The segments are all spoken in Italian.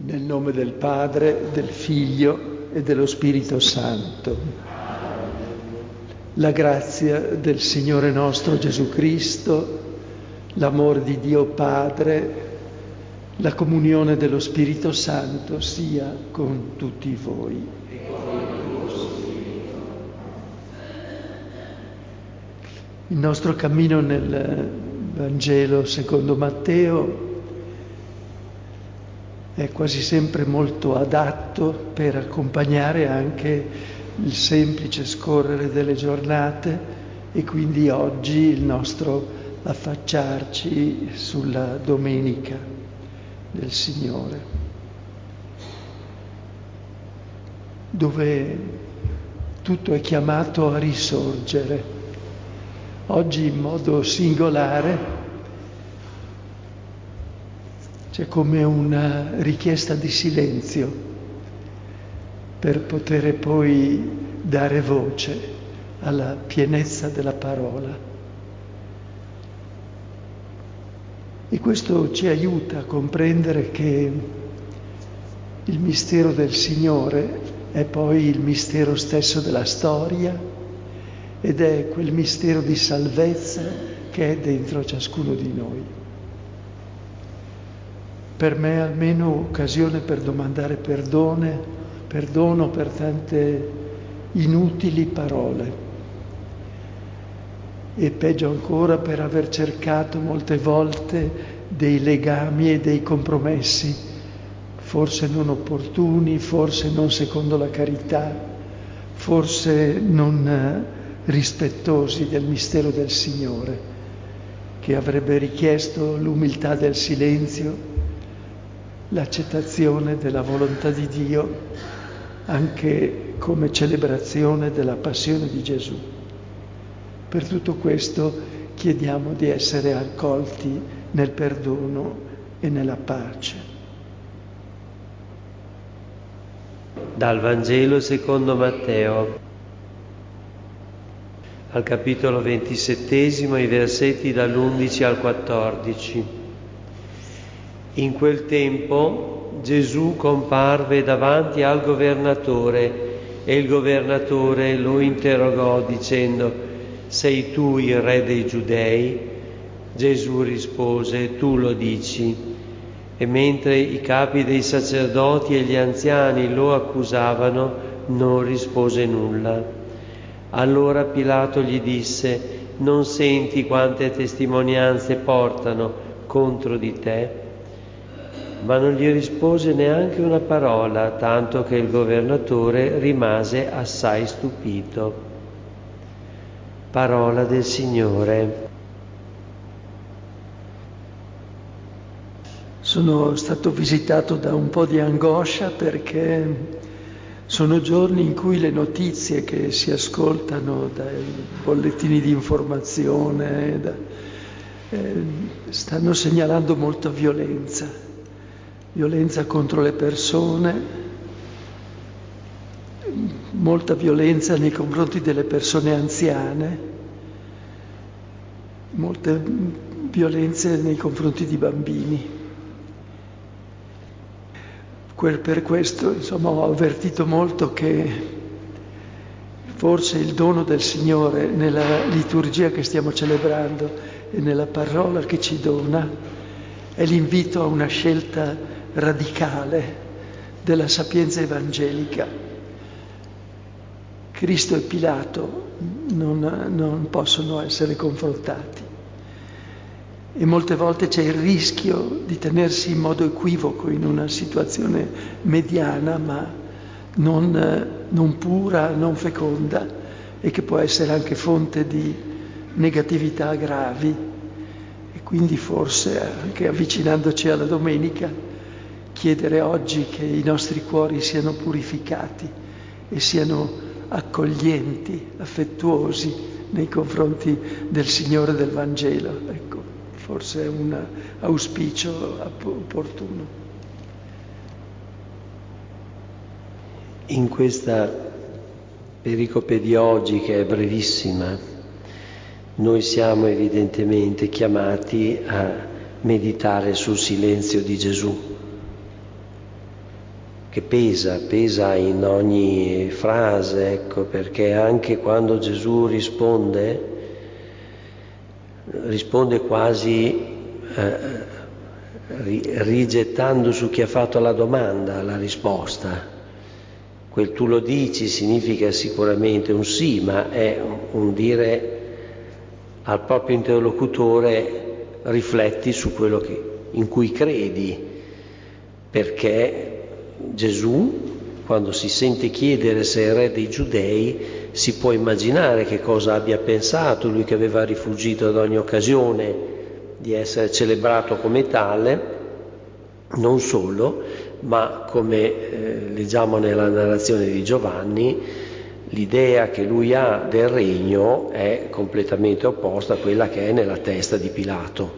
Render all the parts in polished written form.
Nel nome del Padre, del Figlio e dello Spirito Santo. La grazia del Signore nostro Gesù Cristo, l'amore di Dio Padre, la comunione dello Spirito Santo sia con tutti voi. Il nostro cammino nel Vangelo secondo Matteo è quasi sempre molto adatto per accompagnare anche il semplice scorrere delle giornate e quindi oggi il nostro affacciarci sulla Domenica del Signore, dove tutto è chiamato a risorgere. Oggi in modo singolare c'è come una richiesta di silenzio per poter poi dare voce alla pienezza della parola. E questo ci aiuta a comprendere che il mistero del Signore è poi il mistero stesso della storia ed è quel mistero di salvezza che è dentro ciascuno di noi. Per me almeno occasione per domandare perdono per tante inutili parole e peggio ancora per aver cercato molte volte dei legami e dei compromessi, forse non opportuni, forse non secondo la carità, forse non rispettosi del mistero del Signore, che avrebbe richiesto l'umiltà del silenzio, l'accettazione della volontà di Dio anche come celebrazione della passione di Gesù. Per tutto questo chiediamo di essere accolti nel perdono e nella pace. Dal Vangelo secondo Matteo, al capitolo 27, i versetti dall'11 al 14. In quel tempo Gesù comparve davanti al governatore e il governatore lo interrogò dicendo: «Sei tu il re dei Giudei?» Gesù rispose: «Tu lo dici». E mentre i capi dei sacerdoti e gli anziani lo accusavano, non rispose nulla. Allora Pilato gli disse: «Non senti quante testimonianze portano contro di te?» Ma non gli rispose neanche una parola, tanto che il governatore rimase assai stupito. Parola del Signore. Sono stato visitato da un po' di angoscia perché sono giorni in cui le notizie che si ascoltano dai bollettini di informazione stanno segnalando molta violenza contro le persone, molta violenza nei confronti delle persone anziane, molte violenze nei confronti di bambini. Per questo, ho avvertito molto che forse il dono del Signore nella liturgia che stiamo celebrando e nella parola che ci dona è l'invito a una scelta radicale della sapienza evangelica. Cristo e Pilato non possono essere confrontati e molte volte c'è il rischio di tenersi in modo equivoco in una situazione mediana ma non pura, non feconda e che può essere anche fonte di negatività gravi. E quindi forse anche avvicinandoci alla Domenica chiedere oggi che i nostri cuori siano purificati e siano accoglienti, affettuosi nei confronti del Signore del Vangelo. Ecco, forse è un auspicio opportuno. In questa pericope di oggi, che è brevissima, noi siamo evidentemente chiamati a meditare sul silenzio di Gesù. che pesa in ogni frase, ecco, perché anche quando Gesù risponde quasi rigettando su chi ha fatto la domanda la risposta. Quel tu lo dici significa sicuramente un sì, ma è un dire al proprio interlocutore: rifletti su quello in cui credi, perché Gesù, quando si sente chiedere se è il re dei Giudei, si può immaginare che cosa abbia pensato, lui che aveva rifuggito ad ogni occasione di essere celebrato come tale. Non solo, ma come leggiamo nella narrazione di Giovanni, l'idea che lui ha del regno è completamente opposta a quella che è nella testa di Pilato.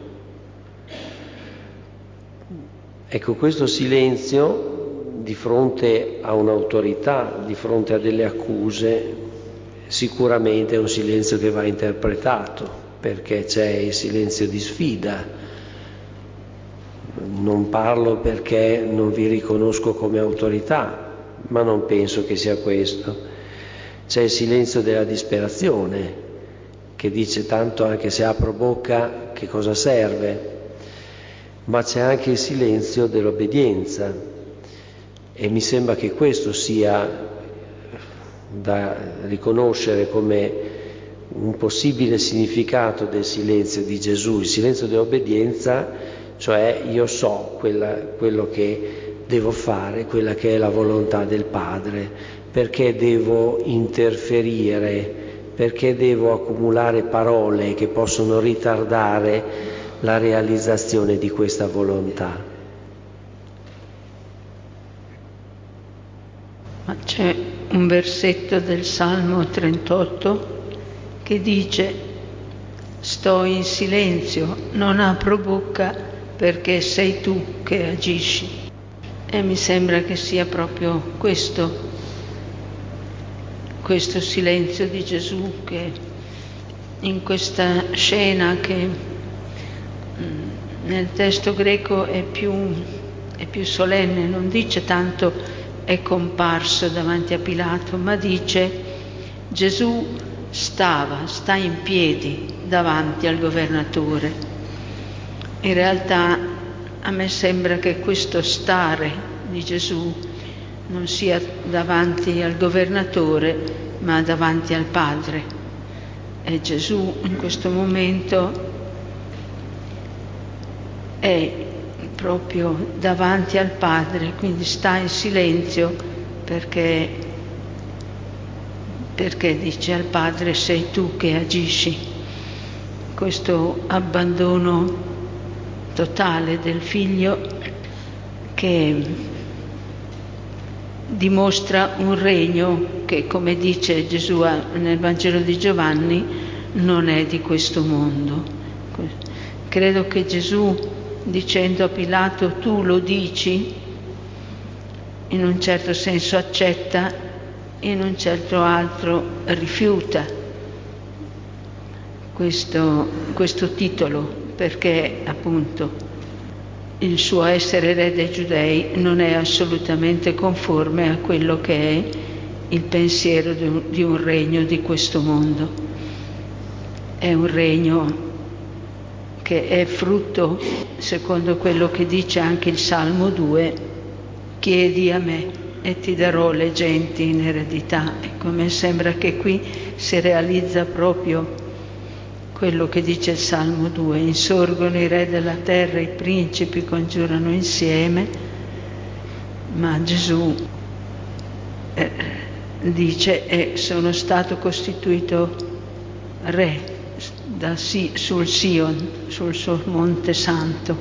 Ecco, questo silenzio di fronte a un'autorità, di fronte a delle accuse, sicuramente è un silenzio che va interpretato, perché c'è il silenzio di sfida. Non parlo perché non vi riconosco come autorità, ma non penso che sia questo. C'è il silenzio della disperazione, che dice: tanto anche se apro bocca, che cosa serve? Ma c'è anche il silenzio dell'obbedienza, e mi sembra che questo sia da riconoscere come un possibile significato del silenzio di Gesù, il silenzio dell'obbedienza. Cioè io so quello che devo fare, quella che è la volontà del Padre, perché devo interferire, perché devo accumulare parole che possono ritardare la realizzazione di questa volontà. Ma c'è un versetto del Salmo 38 che dice: sto in silenzio, non apro bocca, perché sei tu che agisci. E mi sembra che sia proprio questo silenzio di Gesù, che in questa scena, che nel testo greco è più solenne, non dice tanto è comparso davanti a Pilato, ma dice: Gesù sta in piedi davanti al governatore. In realtà a me sembra che questo stare di Gesù non sia davanti al governatore, ma davanti al Padre. E Gesù in questo momento è proprio davanti al Padre, quindi sta in silenzio perché dice al Padre: sei tu che agisci. Questo abbandono totale del figlio, che dimostra un regno che, come dice Gesù nel Vangelo di Giovanni, non è di questo mondo. Credo che Gesù, dicendo a Pilato tu lo dici, in un certo senso accetta, in un certo altro rifiuta questo titolo, perché appunto il suo essere re dei Giudei non è assolutamente conforme a quello che è il pensiero di un regno di questo mondo. È un regno che è frutto, secondo quello che dice anche il Salmo 2, chiedi a me e ti darò le genti in eredità. Ecco, a me sembra che qui si realizza proprio quello che dice il Salmo 2: insorgono i re della terra, i principi congiurano insieme, ma Gesù dice: sono stato costituito re sul Sion, sul suo monte santo.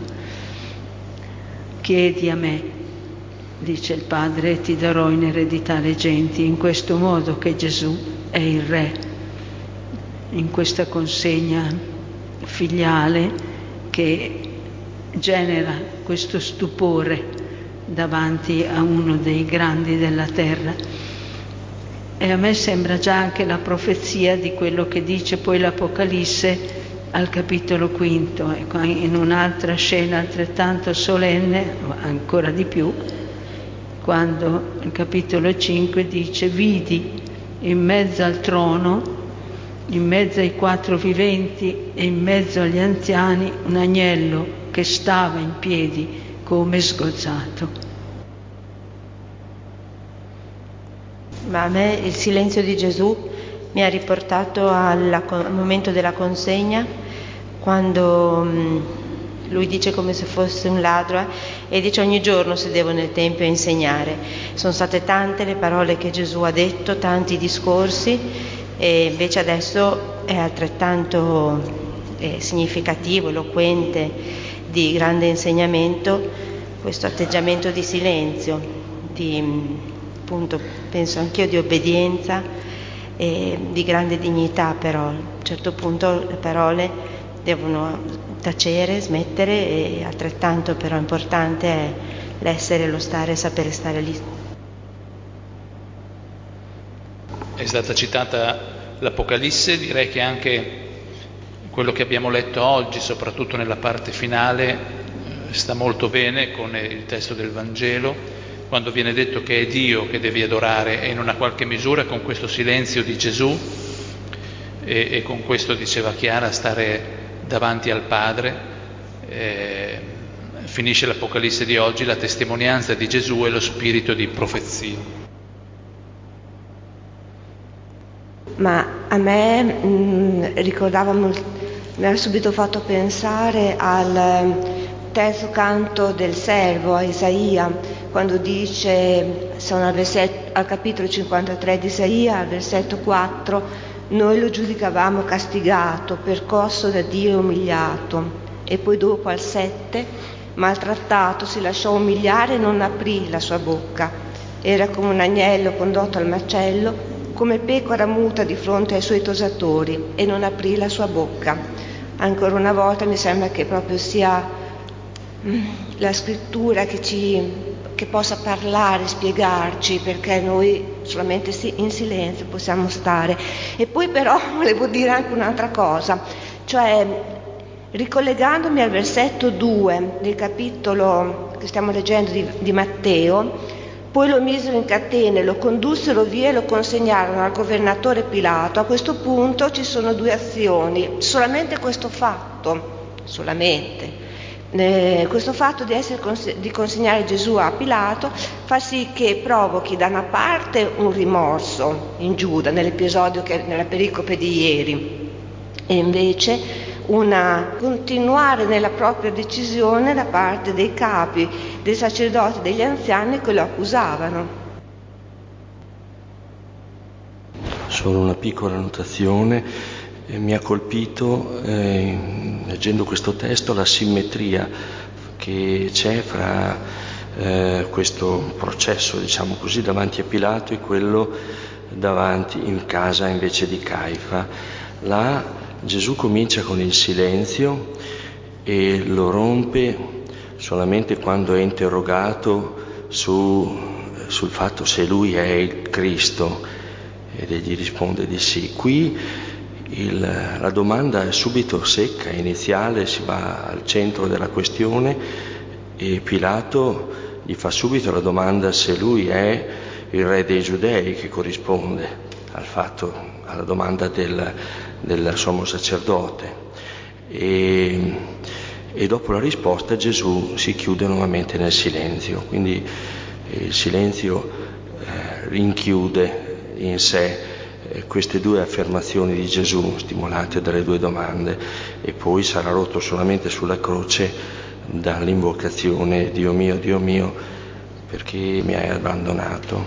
Chiedi a me, dice il Padre, e ti darò in eredità le genti. In questo modo che Gesù è il re, in questa consegna filiale che genera questo stupore davanti a uno dei grandi della terra. E a me sembra già anche la profezia di quello che dice poi l'Apocalisse al capitolo 5, ecco, in un'altra scena altrettanto solenne, ancora di più, quando il capitolo 5 dice: vidi in mezzo al trono, in mezzo ai 4 viventi e in mezzo agli anziani, un agnello che stava in piedi come sgozzato. Ma a me il silenzio di Gesù mi ha riportato al momento della consegna, quando lui dice come se fosse un ladro e dice: ogni giorno sedevo nel Tempio a insegnare. Sono state tante le parole che Gesù ha detto, tanti discorsi, e invece adesso è altrettanto significativo, eloquente, di grande insegnamento questo atteggiamento di silenzio, appunto, penso anch'io di obbedienza e di grande dignità. Però a un certo punto le parole devono tacere, smettere, e altrettanto però importante è l'essere, lo stare, sapere stare lì. È stata citata l'Apocalisse, direi che anche quello che abbiamo letto oggi, soprattutto nella parte finale, sta molto bene con il testo del Vangelo, quando viene detto che è Dio che devi adorare, e in una qualche misura con questo silenzio di Gesù e con questo, diceva Chiara, stare davanti al Padre, finisce l'Apocalisse di oggi, la testimonianza di Gesù e lo spirito di profezia. Ma a me mi ha subito fatto pensare al terzo canto del servo, a Isaia, quando dice, sono al capitolo 53 di Isaia, al versetto 4: noi lo giudicavamo castigato, percosso da Dio e umiliato. E poi dopo al 7: maltrattato, si lasciò umiliare e non aprì la sua bocca. Era come un agnello condotto al macello, come pecora muta di fronte ai suoi tosatori, e non aprì la sua bocca. Ancora una volta mi sembra che proprio sia la scrittura che possa parlare, spiegarci, perché noi solamente in silenzio possiamo stare. E poi però volevo dire anche un'altra cosa, cioè ricollegandomi al versetto 2 del capitolo che stiamo leggendo di Matteo: poi lo misero in catene, lo condussero via e lo consegnarono al governatore Pilato. A questo punto ci sono 2 azioni, solamente questo fatto, questo fatto di consegnare Gesù a Pilato fa sì che provochi da una parte un rimorso in Giuda, nell'episodio nella pericope di ieri, e invece continuare nella propria decisione da parte dei capi, dei sacerdoti, degli anziani che lo accusavano. Solo una piccola annotazione. Mi ha colpito, leggendo questo testo, la simmetria che c'è fra questo processo, diciamo così, davanti a Pilato e quello davanti in casa invece di Caifa. Là Gesù comincia con il silenzio e lo rompe solamente quando è interrogato sul fatto se lui è il Cristo, ed egli risponde di sì. Qui la domanda è subito secca, iniziale, si va al centro della questione e Pilato gli fa subito la domanda se lui è il re dei Giudei, che corrisponde alla domanda del sommo sacerdote. E dopo la risposta Gesù si chiude nuovamente nel silenzio, quindi il silenzio rinchiude in sé queste 2 affermazioni di Gesù, stimolate dalle 2 domande, e poi sarà rotto solamente sulla croce dall'invocazione: Dio mio, perché mi hai abbandonato?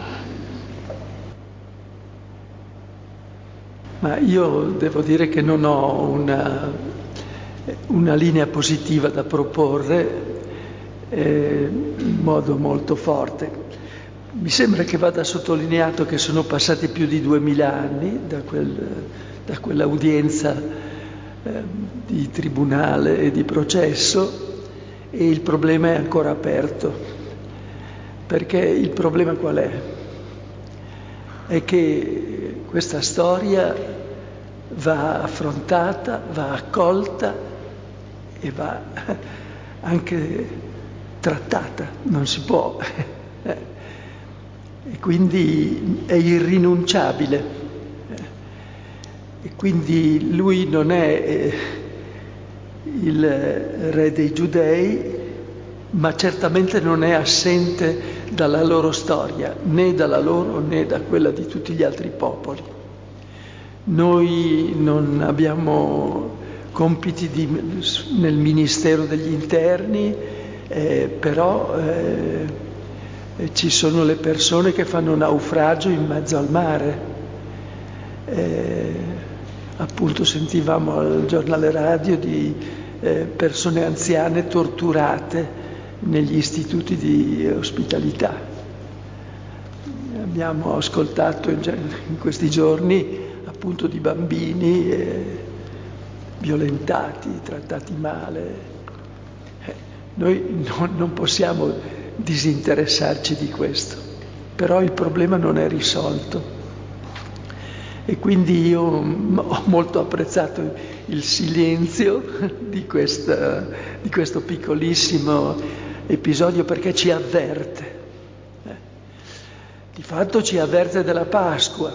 Ma io devo dire che non ho una linea positiva da proporre in modo molto forte. Mi sembra che vada sottolineato che sono passati più di 2000 anni da quell'udienza di tribunale e di processo, e il problema è ancora aperto. Perché il problema qual è? È che questa storia va affrontata, va accolta e va anche trattata, non si può e quindi è irrinunciabile. E quindi lui non è il re dei Giudei, ma certamente non è assente dalla loro storia, né dalla loro né da quella di tutti gli altri popoli. Noi non abbiamo compiti nel Ministero degli Interni, però ci sono le persone che fanno naufragio in mezzo al mare. Appunto sentivamo al giornale radio di persone anziane torturate negli istituti di ospitalità. Abbiamo ascoltato in questi giorni appunto di bambini violentati, trattati male. Noi non possiamo disinteressarci di questo, però il problema non è risolto. E quindi io ho molto apprezzato il silenzio di questo piccolissimo episodio, perché ci avverte. Di fatto ci avverte della Pasqua,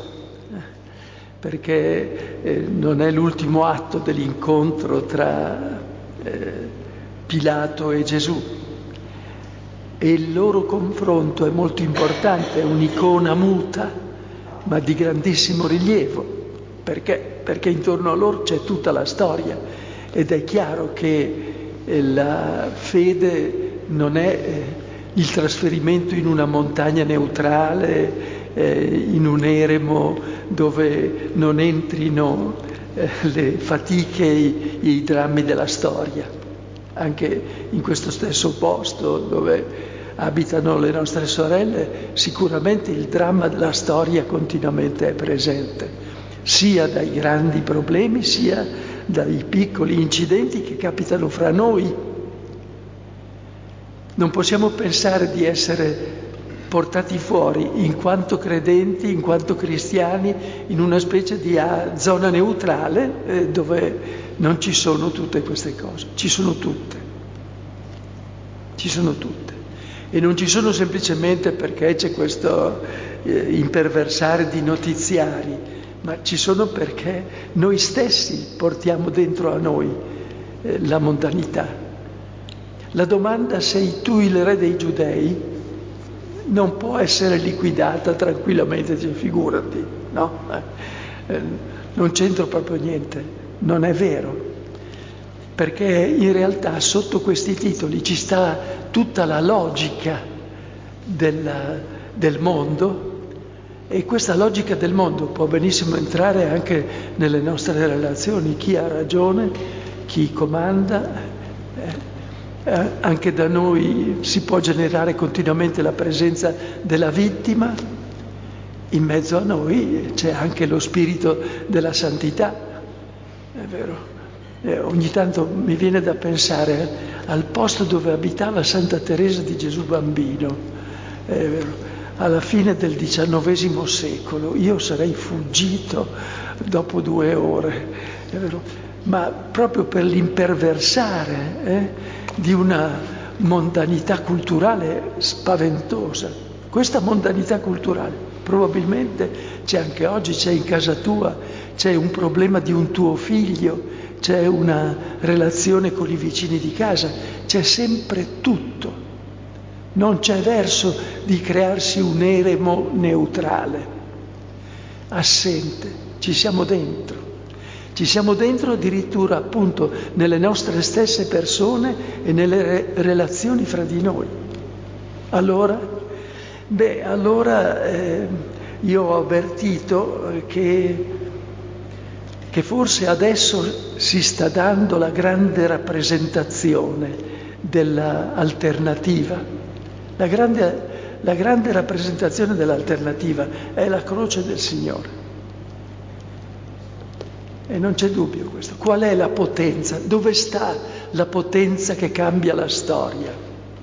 perché non è l'ultimo atto dell'incontro tra Pilato e Gesù. E il loro confronto è molto importante, è un'icona muta, ma di grandissimo rilievo. Perché intorno a loro c'è tutta la storia, ed è chiaro che la fede non è il trasferimento in una montagna neutrale, in un eremo dove non entrino le fatiche e i drammi della storia. Anche in questo stesso posto dove abitano le nostre sorelle, sicuramente il dramma della storia continuamente è presente, sia dai grandi problemi, sia dai piccoli incidenti che capitano fra noi. Non possiamo pensare di essere portati fuori in quanto credenti, in quanto cristiani, in una specie di zona neutrale dove non ci sono tutte queste cose. Ci sono tutte. E non ci sono semplicemente perché c'è questo imperversare di notiziari, ma ci sono perché noi stessi portiamo dentro a noi la mondanità. La domanda sei tu il re dei Giudei non può essere liquidata tranquillamente, cioè, figurati, no? Non c'entro proprio niente, non è vero. Perché in realtà sotto questi titoli ci sta tutta la logica del mondo, e questa logica del mondo può benissimo entrare anche nelle nostre relazioni, chi ha ragione, chi comanda. Anche da noi si può generare continuamente la presenza della vittima, in mezzo a noi c'è anche lo spirito della santità, è vero. Ogni tanto mi viene da pensare al posto dove abitava Santa Teresa di Gesù Bambino, alla fine del XIX secolo. Io sarei fuggito dopo 2 ore, è vero? Ma proprio per l'imperversare di una mondanità culturale spaventosa. Questa mondanità culturale probabilmente c'è anche oggi, c'è in casa tua, c'è un problema di un tuo figlio, c'è una relazione con i vicini di casa, c'è sempre tutto. Non c'è verso di crearsi un eremo neutrale, assente, ci siamo dentro. Ci siamo dentro addirittura appunto nelle nostre stesse persone e nelle relazioni fra di noi. Allora io ho avvertito che forse adesso si sta dando la grande rappresentazione dell'alternativa. La grande rappresentazione dell'alternativa è la croce del Signore. E non c'è dubbio questo. Qual è la potenza? Dove sta la potenza che cambia la storia?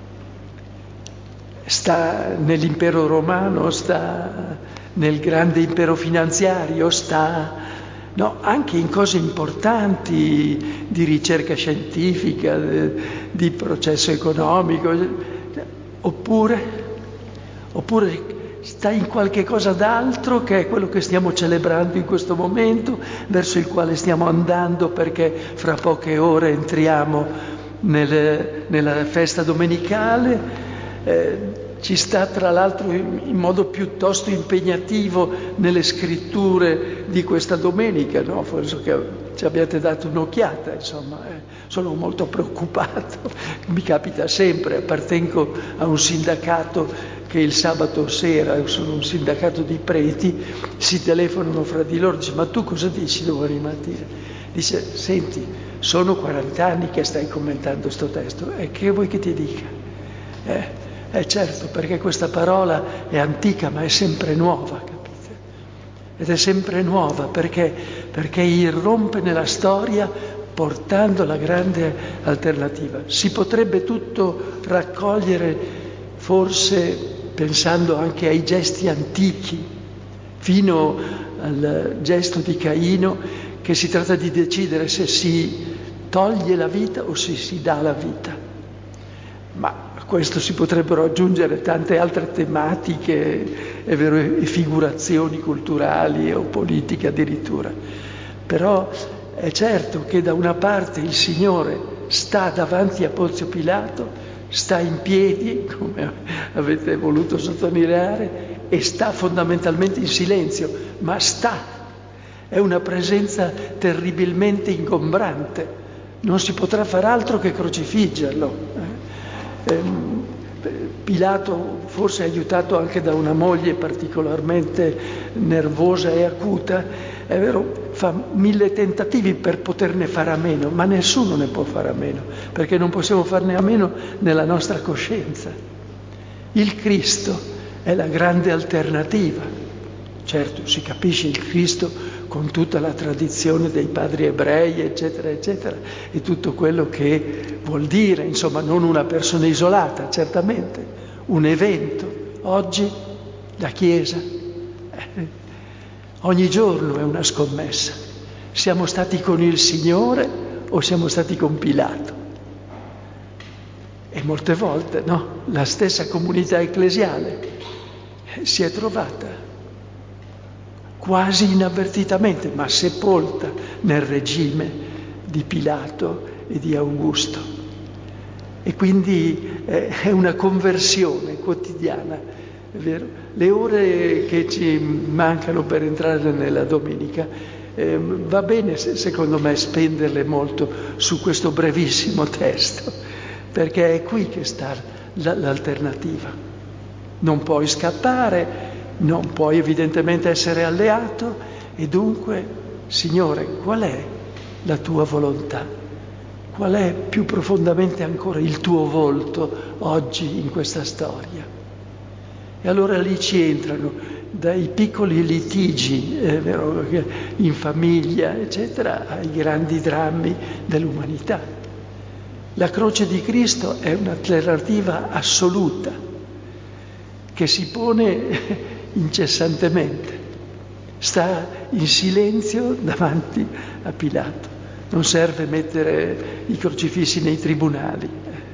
Sta nell'impero romano? Sta nel grande impero finanziario? No, anche in cose importanti di ricerca scientifica, di processo economico. Oppure sta in qualche cosa d'altro che è quello che stiamo celebrando in questo momento, verso il quale stiamo andando perché fra poche ore entriamo nella festa domenicale. Ci sta tra l'altro in modo piuttosto impegnativo nelle scritture di questa domenica, no? Forse che ci abbiate dato un'occhiata, insomma, sono molto preoccupato, mi capita sempre, appartengo a un sindacato che il sabato sera, sono un sindacato di preti, si telefonano fra di loro, dice: ma tu cosa dici domani mattina? Dice: senti, sono 40 anni che stai commentando sto testo, e che vuoi che ti dica? Certo, perché questa parola è antica ma è sempre nuova, capite? Ed è sempre nuova perché irrompe nella storia portando la grande alternativa. Si potrebbe tutto raccogliere forse pensando anche ai gesti antichi, fino al gesto di Caino, che si tratta di decidere se si toglie la vita o se si dà la vita. Ma a questo si potrebbero aggiungere tante altre tematiche, è vero, e figurazioni culturali o politiche addirittura. Però è certo che da una parte il Signore sta davanti a Ponzio Pilato, sta in piedi, come avete voluto sottolineare, e sta fondamentalmente in silenzio, ma sta. È una presenza terribilmente ingombrante, non si potrà far altro che crocifiggerlo. Pilato, forse aiutato anche da una moglie particolarmente nervosa e acuta, è vero, fa 1000 tentativi per poterne fare a meno, ma nessuno ne può fare a meno, perché non possiamo farne a meno nella nostra coscienza. Il Cristo è la grande alternativa. Certo, si capisce il Cristo con tutta la tradizione dei padri ebrei, eccetera, eccetera, e tutto quello che vuol dire, insomma, non una persona isolata, certamente, un evento. Oggi la Chiesa, ogni giorno è una scommessa. Siamo stati con il Signore o siamo stati con Pilato? E molte volte, no? La stessa comunità ecclesiale si è trovata quasi inavvertitamente, ma sepolta nel regime di Pilato e di Augusto. E quindi è una conversione quotidiana, è vero? Le ore che ci mancano per entrare nella domenica, va bene secondo me spenderle molto su questo brevissimo testo, perché è qui che sta l'alternativa. Non puoi scappare, non puoi evidentemente essere alleato, e dunque, Signore, qual è la tua volontà? Qual è più profondamente ancora il tuo volto oggi in questa storia? E allora lì ci entrano dai piccoli litigi vero, in famiglia, eccetera, ai grandi drammi dell'umanità. La croce di Cristo è un'alternativa assoluta che si pone incessantemente, sta in silenzio davanti a Pilato. Non serve mettere i crocifissi nei tribunali,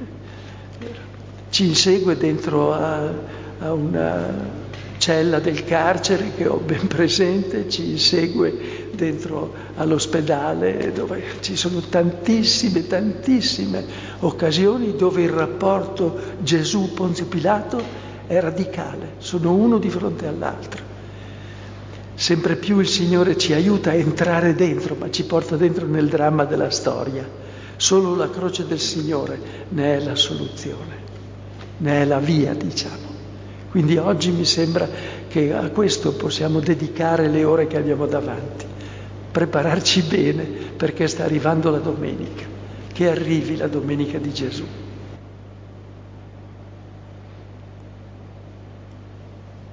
ci insegue dentro a una cella del carcere che ho ben presente, ci insegue dentro all'ospedale, dove ci sono tantissime occasioni dove il rapporto Gesù-Ponzio Pilato è radicale, sono uno di fronte all'altro. Sempre più il Signore ci aiuta a entrare dentro, ma ci porta dentro nel dramma della storia. Solo la croce del Signore ne è la soluzione, ne è la via, diciamo. Quindi oggi mi sembra che a questo possiamo dedicare le ore che abbiamo davanti, prepararci bene perché sta arrivando la domenica, che arrivi la domenica di Gesù.